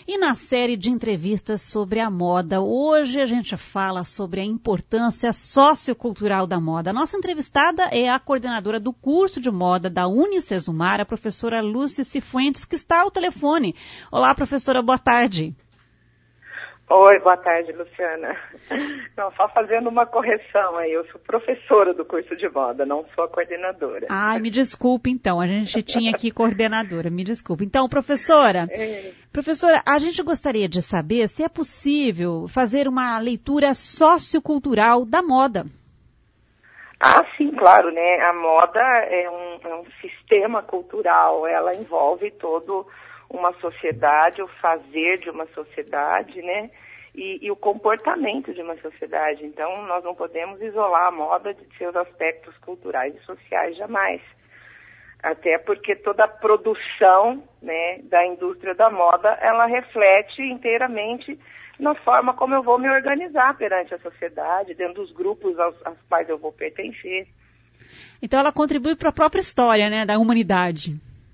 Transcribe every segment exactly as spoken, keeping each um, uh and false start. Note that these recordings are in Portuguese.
E na série de entrevistas sobre a moda, hoje a gente fala sobre a importância sociocultural da moda. A nossa entrevistada é a coordenadora do curso de moda da Unicesumar, a professora Lúcia Cifuentes, que está ao telefone. Olá, professora, boa tarde. Oi, boa tarde, Luciana. Não, só fazendo uma correção aí, eu sou professora do curso de moda, não sou a coordenadora. Ai, me desculpe então, a gente tinha aqui coordenadora, me desculpe. Então, professora, é. professora, a gente gostaria de saber se é possível fazer uma leitura sociocultural da moda. Ah, sim, claro, né? A moda é um, é um sistema cultural, ela envolve todo uma sociedade, o fazer de uma sociedade, né? E, e o comportamento de uma sociedade. Então, nós não podemos isolar a moda de seus aspectos culturais e sociais jamais. Até porque toda a produção, né, da indústria da moda, ela reflete inteiramente na forma como eu vou me organizar perante a sociedade, dentro dos grupos aos, aos quais eu vou pertencer. Então, ela contribui para a própria história, né, da humanidade.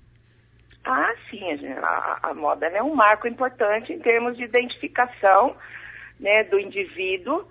Ah, sim, a, a moda é um marco importante em termos de identificação, né, do indivíduo,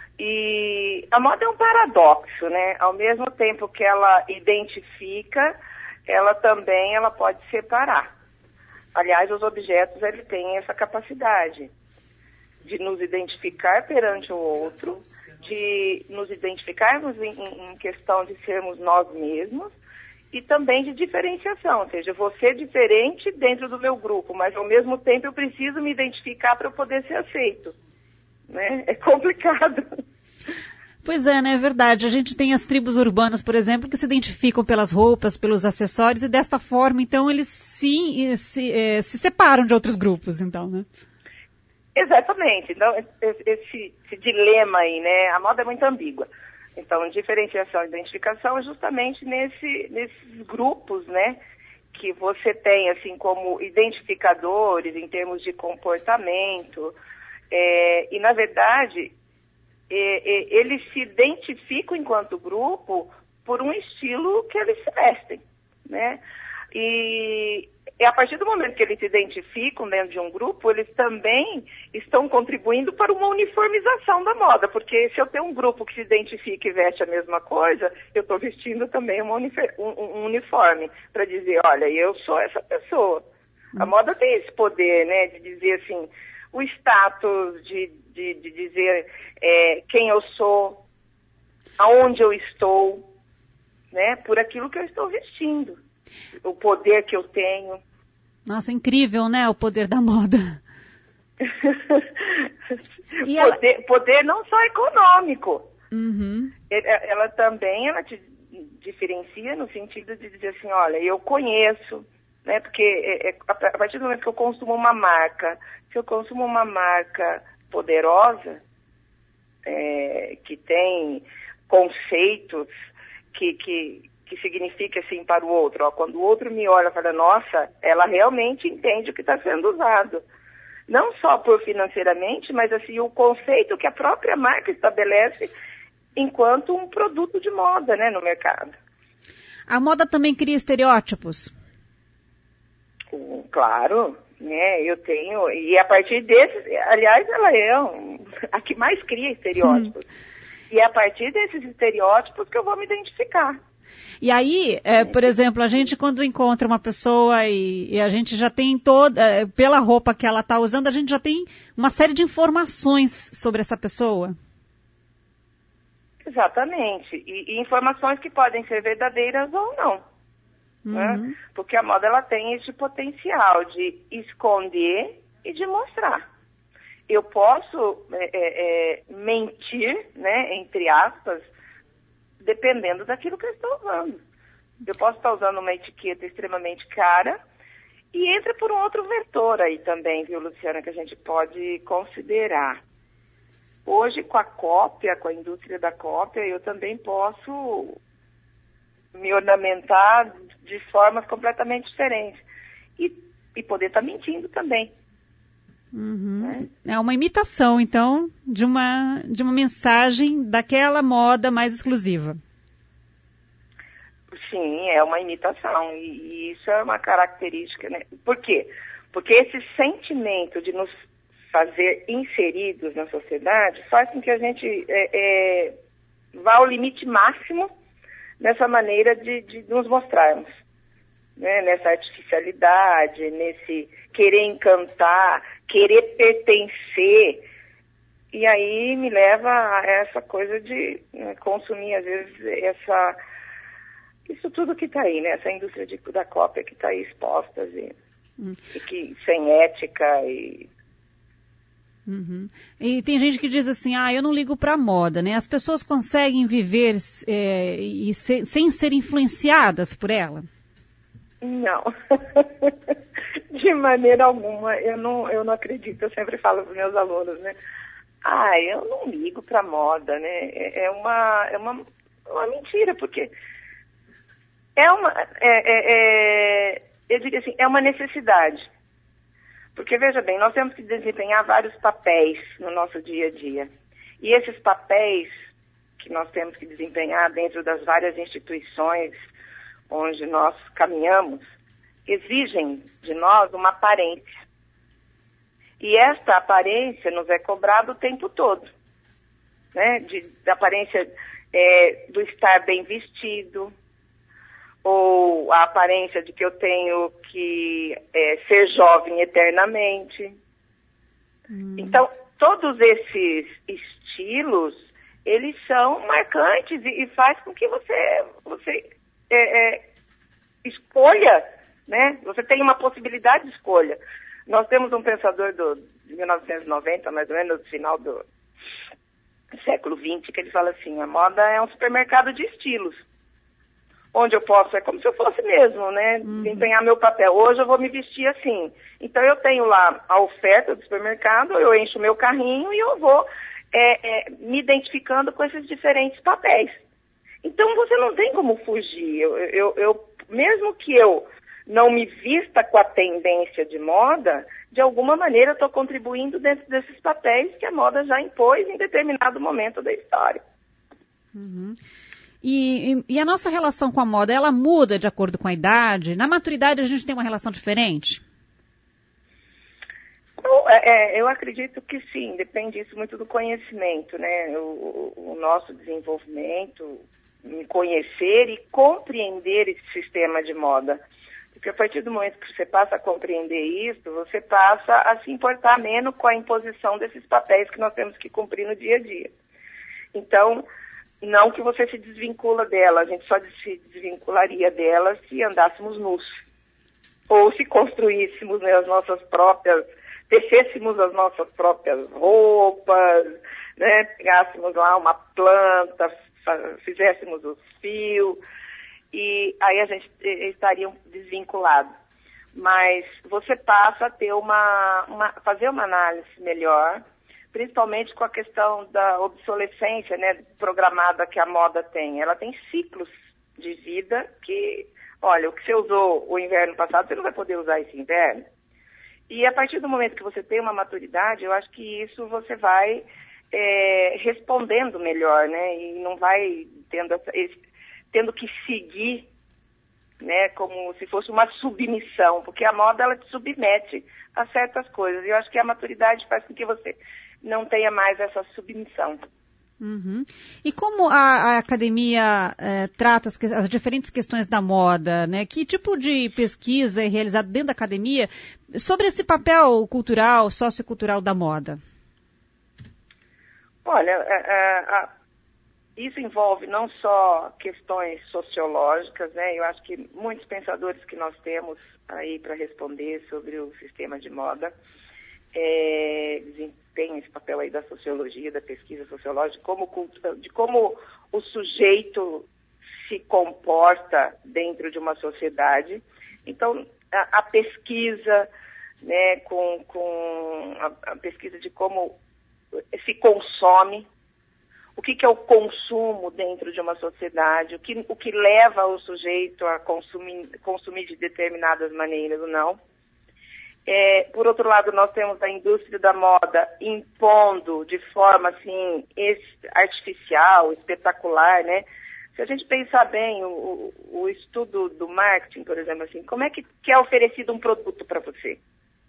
e a moda é um paradoxo, né? Ao mesmo tempo que ela identifica, ela também ela pode separar. Aliás, os objetos eles têm essa capacidade de nos identificar perante o outro, de nos identificarmos em, em questão de sermos nós mesmos, e também de diferenciação, ou seja, eu vou ser diferente dentro do meu grupo, mas ao mesmo tempo eu preciso me identificar para eu poder ser aceito, né? É complicado. Pois é, né? É verdade. A gente tem as tribos urbanas, por exemplo, que se identificam pelas roupas, pelos acessórios, e desta forma, então, eles se, se, é, se separam de outros grupos, então, né? Exatamente. Então, esse, esse dilema aí, né? A moda é muito ambígua. Então, diferenciação e identificação é justamente nesse, nesses grupos, né, que você tem, assim, como identificadores em termos de comportamento. É, e, na verdade, é, é, eles se identificam enquanto grupo por um estilo que eles se vestem, né? E é a partir do momento que eles se identificam dentro de um grupo, eles também estão contribuindo para uma uniformização da moda, porque se eu tenho um grupo que se identifica e veste a mesma coisa, eu estou vestindo também uma uniforme, um, um uniforme para dizer, olha, eu sou essa pessoa. Hum. A moda tem esse poder, né, de dizer assim, o status, de, de, de dizer é, quem eu sou, aonde eu estou, né, por aquilo que eu estou vestindo. O poder que eu tenho. Nossa, incrível, né? O poder da moda. poder, ela... poder não só econômico. Uhum. Ela, ela também ela te diferencia no sentido de dizer assim, olha, eu conheço, né? Porque é, é, a partir do momento que eu consumo uma marca, se eu consumo uma marca poderosa, é, que tem conceitos que... que que significa assim para o outro, ó, quando o outro me olha e fala, nossa, ela realmente entende o que está sendo usado. Não só por financeiramente, mas assim, o conceito que a própria marca estabelece enquanto um produto de moda, né, no mercado. A moda também cria estereótipos? Um, claro, né, eu tenho, e a partir desses, aliás, ela é um, a que mais cria estereótipos. Hum. E é a partir desses estereótipos que eu vou me identificar. E aí, é, por exemplo, a gente quando encontra uma pessoa e, e a gente já tem toda, é, pela roupa que ela está usando, a gente já tem uma série de informações sobre essa pessoa. Exatamente. E, e informações que podem ser verdadeiras ou não. Uhum. Né? Porque a moda ela tem esse potencial de esconder e de mostrar. Eu posso é, é, mentir, né, entre aspas, dependendo daquilo que eu estou usando. Eu posso estar usando uma etiqueta extremamente cara e entra por um outro vetor aí também, viu, Luciana, que a gente pode considerar. Hoje, com a cópia, com a indústria da cópia, eu também posso me ornamentar de formas completamente diferentes. E, e poder estar mentindo também. Uhum. É? É uma imitação, então, de uma, de uma mensagem daquela moda mais exclusiva. Sim, é uma imitação. E, e isso é uma característica, né? Por quê? Porque esse sentimento de nos fazer inseridos na sociedade faz com que a gente é, é, vá ao limite máximo nessa maneira de, de nos mostrarmos, né? Nessa artificialidade, nesse querer encantar, querer pertencer. E aí me leva a essa coisa de, né, consumir, às vezes, essa, isso tudo que está aí, né? Essa indústria de, da cópia que está aí exposta, e, hum. e que, sem ética e... Uhum. E tem gente que diz assim, ah, eu não ligo para a moda, né? As pessoas conseguem viver é, e se, sem ser influenciadas por ela? Não, de maneira alguma. Eu não, eu não acredito, eu sempre falo para os meus alunos, né? Ah, eu não ligo para a moda, né? É, é, uma, é uma, uma mentira, porque é uma, é, é, é, eu diria assim, é uma necessidade. Porque, veja bem, nós temos que desempenhar vários papéis no nosso dia a dia. E esses papéis que nós temos que desempenhar dentro das várias instituições onde nós caminhamos, exigem de nós uma aparência. E esta aparência nos é cobrada o tempo todo, né? De, da aparência é, do estar bem vestido, ou a aparência de que eu tenho que é, ser jovem eternamente. Hum. Então, todos esses estilos, eles são marcantes e, e faz com que você, você é, é, escolha, né? Você tem uma possibilidade de escolha. Nós temos um pensador do, de mil novecentos e noventa, mais ou menos, no final do século vinte, que ele fala assim, a moda é um supermercado de estilos. Onde eu posso, é como se eu fosse mesmo, né, uhum. desempenhar meu papel. Hoje eu vou me vestir assim. Então eu tenho lá a oferta do supermercado, eu encho meu carrinho e eu vou é, é, me identificando com esses diferentes papéis. Então você não tem como fugir. Eu, eu, eu, mesmo que eu não me vista com a tendência de moda, de alguma maneira eu estou contribuindo dentro desses papéis que a moda já impôs em determinado momento da história. Uhum. E, e, e a nossa relação com a moda, ela muda de acordo com a idade? Na maturidade a gente tem uma relação diferente? Eu, é, eu acredito que sim, depende isso muito do conhecimento, né? O, o nosso desenvolvimento, em conhecer e compreender esse sistema de moda. Porque a partir do momento que você passa a compreender isso, você passa a se importar menos com a imposição desses papéis que nós temos que cumprir no dia a dia. Então, não que você se desvincula dela, a gente só se desvincularia dela se andássemos nus. Ou se construíssemos, né, as nossas próprias, tecêssemos as nossas próprias roupas, né, pegássemos lá uma planta, fizéssemos os fios, e aí a gente estaria desvinculado. Mas você passa a ter uma, uma, fazer uma análise melhor, principalmente com a questão da obsolescência, né, programada que a moda tem. Ela tem ciclos de vida que, olha, o que você usou o inverno passado, você não vai poder usar esse inverno. E a partir do momento que você tem uma maturidade, eu acho que isso você vai é, respondendo melhor, né, e não vai tendo, essa, tendo que seguir, né, como se fosse uma submissão, porque a moda, ela te submete a certas coisas. E eu acho que a maturidade faz com que você não tenha mais essa submissão. Uhum. E como a, a academia é, trata as, as diferentes questões da moda, né? Que tipo de pesquisa é realizada dentro da academia sobre esse papel cultural, sociocultural da moda? Olha, é, é, isso envolve não só questões sociológicas, né? Eu acho que muitos pensadores que nós temos aí para responder sobre o sistema de moda é, desempenham esse papel aí da sociologia, da pesquisa sociológica, como, de como o sujeito se comporta dentro de uma sociedade. Então, a, a pesquisa, né, com, com a, a pesquisa de como se consome, o que, que é o consumo dentro de uma sociedade, o que, o que leva o sujeito a consumir, consumir de determinadas maneiras ou não. É, por outro lado, nós temos a indústria da moda impondo de forma assim artificial, espetacular, né? Se a gente pensar bem, o, o estudo do marketing, por exemplo, assim, como é que, que é oferecido um produto para você?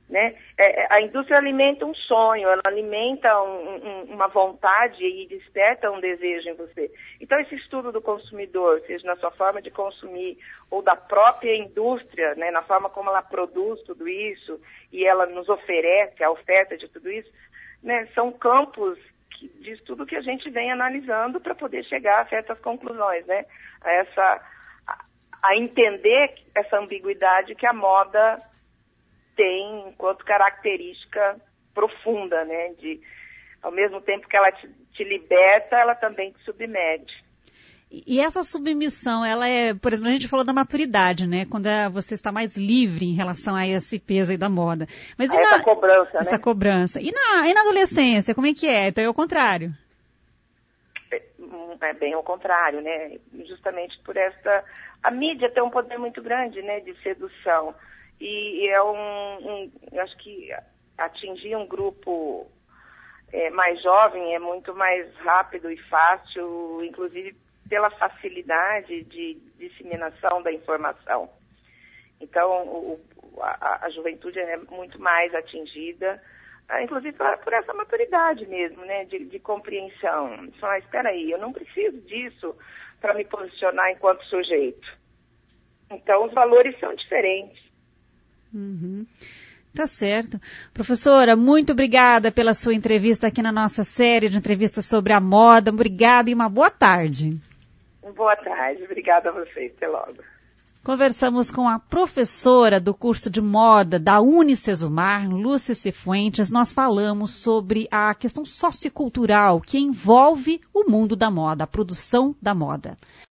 Né? É, a indústria alimenta um sonho, ela alimenta um, um, uma vontade e desperta um desejo em você. Então, esse estudo do consumidor, seja na sua forma de consumir ou da própria indústria, né, na forma como ela produz tudo isso e ela nos oferece a oferta de tudo isso, né, são campos que, de estudo que a gente vem analisando para poder chegar a certas conclusões, né? A, essa, a, a entender essa ambiguidade que a moda tem enquanto característica profunda, né? De, ao mesmo tempo que ela te, te liberta, ela também te submete. E essa submissão, ela é, por exemplo, a gente falou da maturidade, né? Quando você está mais livre em relação a esse peso aí da moda. Mas e na, essa cobrança, né? Essa cobrança. E na, e na adolescência, como é que é? Então é o contrário. É, é bem ao contrário, né? Justamente por essa... A mídia tem um poder muito grande, né? De sedução. E é um, um, eu acho que atingir um grupo é, mais jovem é muito mais rápido e fácil, inclusive pela facilidade de disseminação da informação. Então, o, a, a juventude é muito mais atingida, inclusive por, por essa maturidade mesmo, né, de, de compreensão. Falar, espera aí, eu não preciso disso para me posicionar enquanto sujeito. Então, os valores são diferentes. Uhum. Tá certo. Professora, muito obrigada pela sua entrevista aqui na nossa série de entrevistas sobre a moda. Obrigada e uma boa tarde. Boa tarde. Obrigada a vocês. Até logo. Conversamos com a professora do curso de moda da Unicesumar, Lúcia Cifuentes. Nós falamos sobre a questão sociocultural que envolve o mundo da moda, a produção da moda.